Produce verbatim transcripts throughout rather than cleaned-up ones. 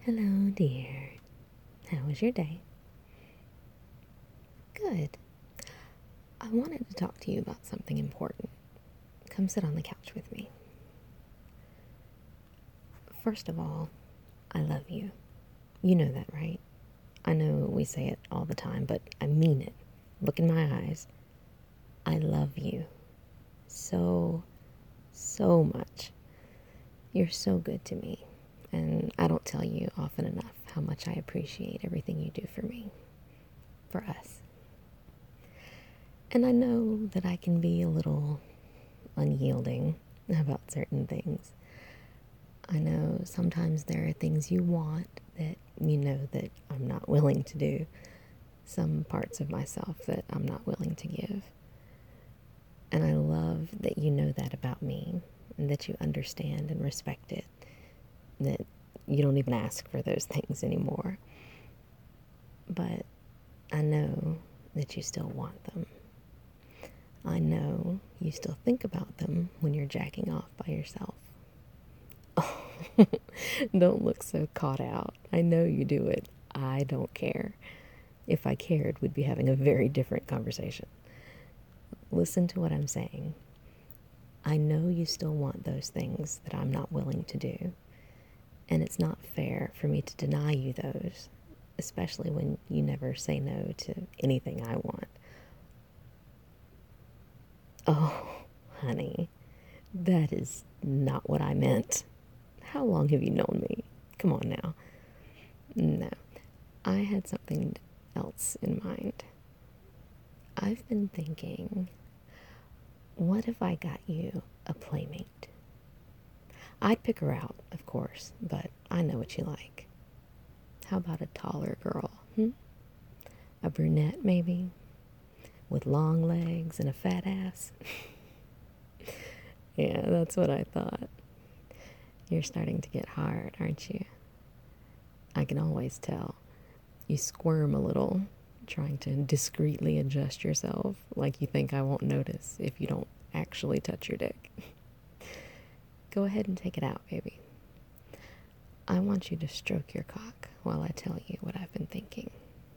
Hello, dear. How was your day? Good. I wanted to talk to you about something important. Come sit on the couch with me. First of all, I love you. You know that, right? I know we say it all the time, but I mean it. Look in my eyes. I love you so, so much. You're so good to me, and I don't tell you often enough how much I appreciate everything you do for me, for us. And I know that I can be a little unyielding about certain things. I know sometimes there are things you want that you know that I'm not willing to do. Some parts of myself that I'm not willing to give. And I love that you know that about me and that you understand and respect it. That you don't even ask for those things anymore. But I know that you still want them. I know you still think about them when you're jacking off by yourself. Oh, don't look so caught out. I know you do it. I don't care. If I cared, we'd be having a very different conversation. Listen to what I'm saying. I know you still want those things that I'm not willing to do. And it's not fair for me to deny you those, especially when you never say no to anything I want. Oh, honey, that is not what I meant. How long have you known me? Come on now. No, I had something else in mind. I've been thinking, what if I got you a playmate? I'd pick her out, of course, but I know what you like. How about a taller girl, hmm? A brunette, maybe? With long legs and a fat ass? Yeah, that's what I thought. You're starting to get hard, aren't you? I can always tell. You squirm a little, trying to discreetly adjust yourself, like you think I won't notice if you don't actually touch your dick. Go ahead and take it out, baby. I want you to stroke your cock while I tell you what I've been thinking.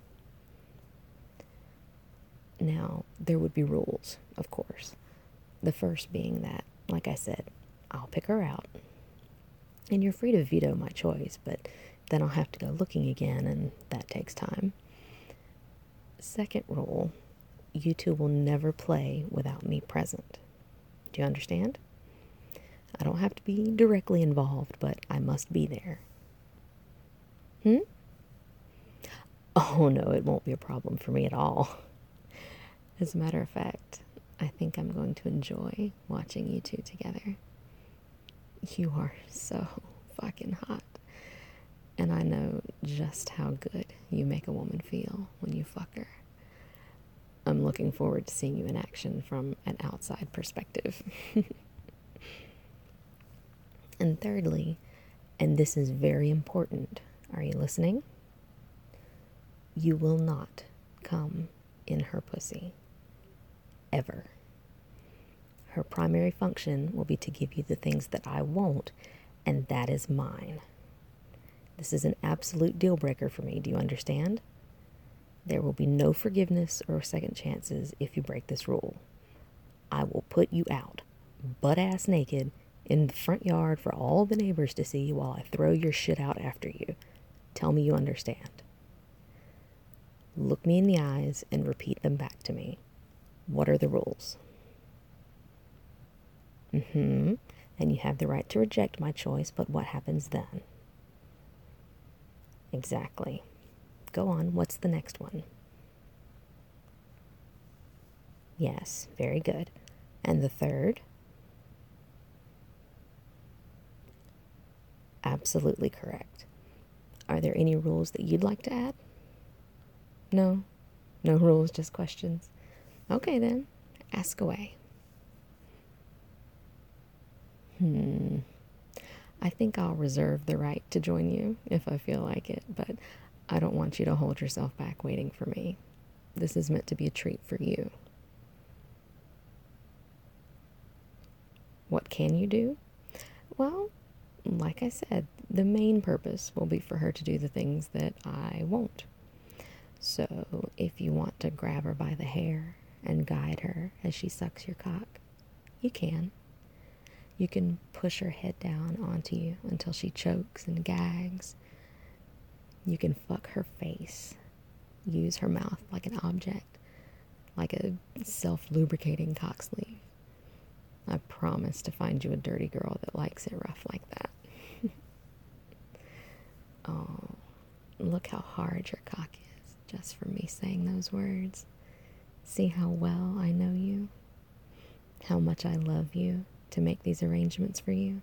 Now, there would be rules, of course. The first being that, like I said, I'll pick her out. And you're free to veto my choice, but then I'll have to go looking again, and that takes time. Second rule, you two will never play without me present. Do you understand? I don't have to be directly involved, but I must be there. Hmm? Oh no, it won't be a problem for me at all. As a matter of fact, I think I'm going to enjoy watching you two together. You are so fucking hot. And I know just how good you make a woman feel when you fuck her. I'm looking forward to seeing you in action from an outside perspective. And thirdly, and this is very important, are you listening? You will not come in her pussy. Ever. Her primary function will be to give you the things that I won't, and that is mine. This is an absolute deal breaker for me. Do you understand? There will be no forgiveness or second chances if you break this rule. I will put you out, butt-ass naked, in the front yard for all the neighbors to see while I throw your shit out after you. Tell me you understand. Look me in the eyes and repeat them back to me. What are the rules? Mm-hmm. And you have the right to reject my choice, but what happens then? Exactly. Go on, what's the next one? Yes, very good. And the third? Absolutely correct. Are there any rules that you'd like to add? No? No rules, just questions? Okay then, ask away. Hmm. I think I'll reserve the right to join you if I feel like it, but I don't want you to hold yourself back waiting for me. This is meant to be a treat for you. What can you do? Well, like I said, the main purpose will be for her to do the things that I won't. So if you want to grab her by the hair and guide her as she sucks your cock, you can. You can push her head down onto you until she chokes and gags. You can fuck her face. Use her mouth like an object, like a self-lubricating cock sleeve. I promise to find you a dirty girl that likes it rough like that. Oh, look how hard your cock is just for me saying those words. See how well I know you? How much I love you to make these arrangements for you?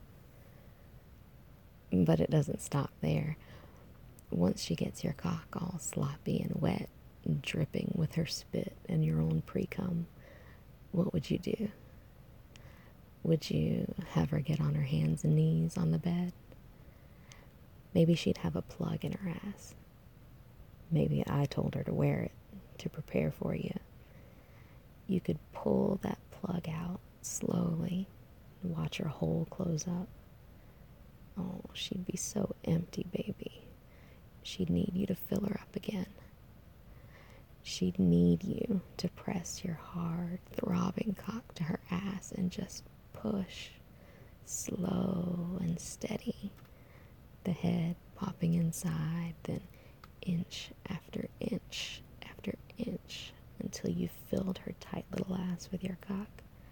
But it doesn't stop there. Once she gets your cock all sloppy and wet, dripping with her spit and your own pre-cum, what would you do? Would you have her get on her hands and knees on the bed? Maybe she'd have a plug in her ass. Maybe I told her to wear it to prepare for you. You could pull that plug out slowly and watch her hole close up. Oh, she'd be so empty, baby. She'd need you to fill her up again. She'd need you to press your hard, throbbing cock to her ass and just push, slow and steady. The head popping inside, then inch after inch after inch until you filled her tight little ass with your cock.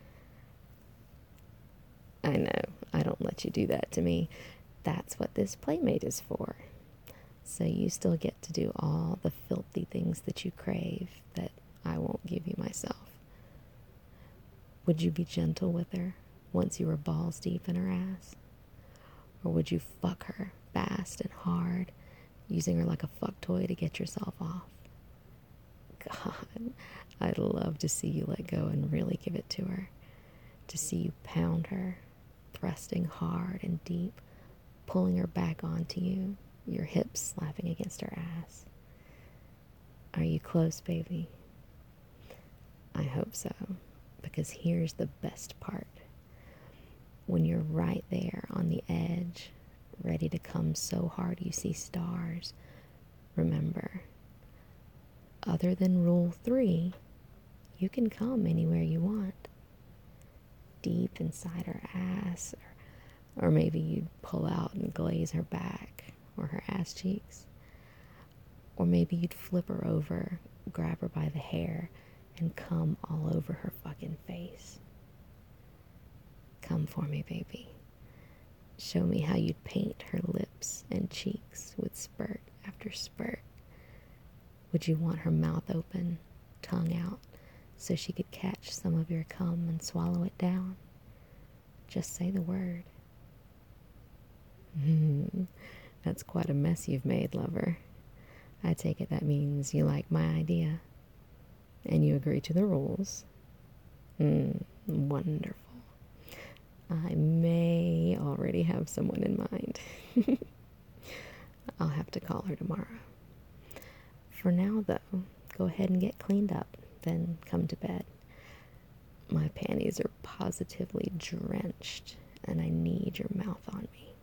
I know, I don't let you do that to me. That's what this playmate is for. So you still get to do all the filthy things that you crave that I won't give you myself. Would you be gentle with her once you were balls deep in her ass? Or would you fuck her fast and hard, using her like a fuck toy to get yourself off? God, I'd love to see you let go and really give it to her. To see you pound her, thrusting hard and deep, pulling her back onto you, your hips slapping against her ass. Are you close, baby? I hope so, because here's the best part. When you're right there on the edge, ready to come so hard you see stars, remember, other than rule three, you can come anywhere you want. Deep inside her ass, or, or maybe you'd pull out and glaze her back or her ass cheeks. Or maybe you'd flip her over, grab her by the hair, and come all over her fucking face. Come for me, baby. Show me how you'd paint her lips and cheeks with spurt after spurt. Would you want her mouth open, tongue out, so she could catch some of your cum and swallow it down? Just say the word. That's quite a mess you've made, lover. I take it that means you like my idea. And you agree to the rules. Mm, wonderful. I may already have someone in mind. I'll have to call her tomorrow. For now, though, go ahead and get cleaned up, then come to bed. My panties are positively drenched, and I need your mouth on me.